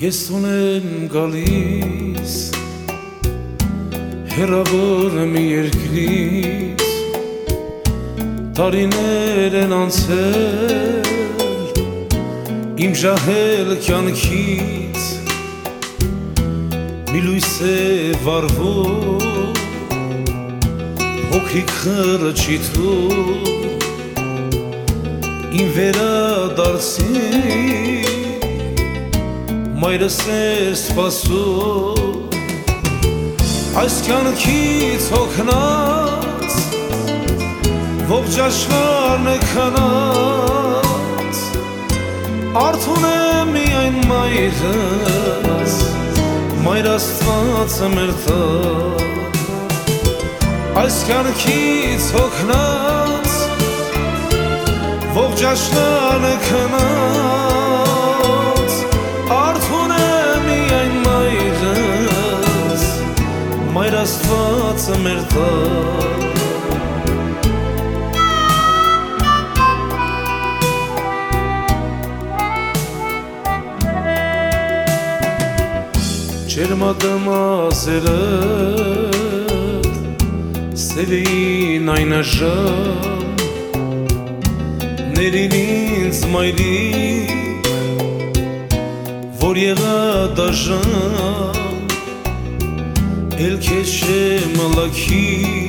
Ես ունեմ գալիս հեռավոր մի երկրից, տարիներ են անցել իմ ժահել կյանքից, մի լույս է վառվում փոքրիկ խրճիթում, իմ վերադարձին մայրս է սպասում, այս կյանքից հոգնած ողջ աշխարհն է քնած, արթուն է միայն մայրս, մայր Աստվածը մեր տար, այս կյանքից հոգնած ողջ աշխարհն է քնած, արթուն է միայն մայրս, մայր Աստվածը մեր տար, ջերմադամազերը սել էին այն ժամ, ներին ինձ մայրիկ, որ եղա դաժան, էլ քեզ չեմ լքի,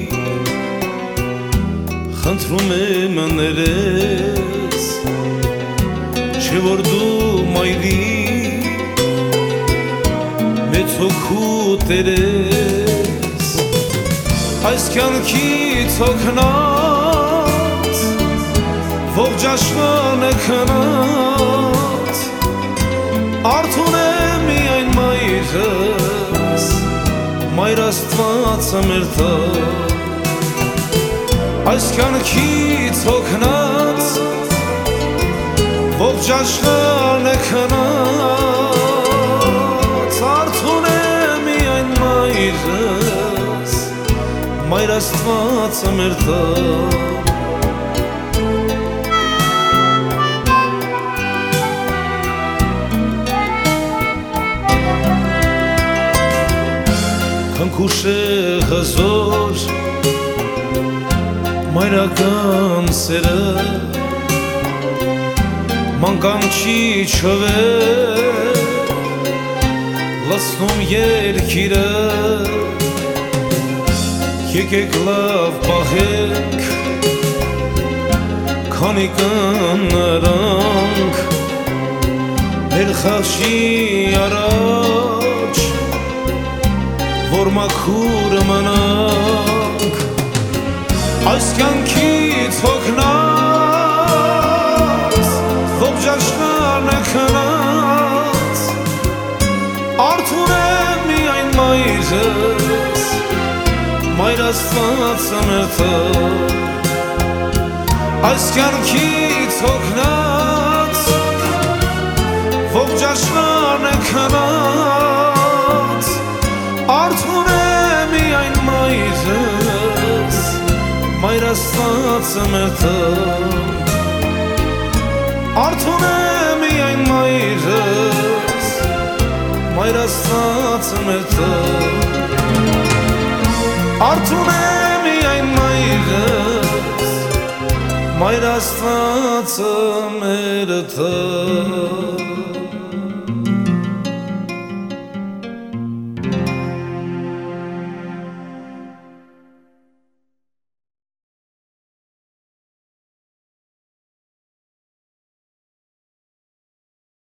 խնդրում եմ ներես, չէ որ դու մայրիկ, մեծ հոգու տերես, այս կյանքից հոգնած ողջ աշխարհն է քնած, արթուն է միայն մայրս, մայր Աստվածը մեր տար, այս կյանքից հոգնած ողջ աշխարհն է քնած, արթուն է միայն մայրս, մայր Աստվածը մեր տար, քնքուշ է հզոր մայրական սերը, մանկան չի չվել լցնում երկիրը, եկեք լավ պահենք, քանի կանրանք մեր խաչի առաջ, որ մաքուր մնանք, այս կյանքից հոգնած ողջ աշխարհն է քնած, արթուն է միայն մայրս, մայր Աստվածը մեր տար, այս կյանքից հոգնած ողջ աշխարհն է քնած, արթուն է միայն մայրս, մայր Աստվածը մեր տար, արթուն է միայն մայրս, մայր Աստվածը մեր տար, արթուն է միայն մայրս, մայր Աստվածը մեր տար.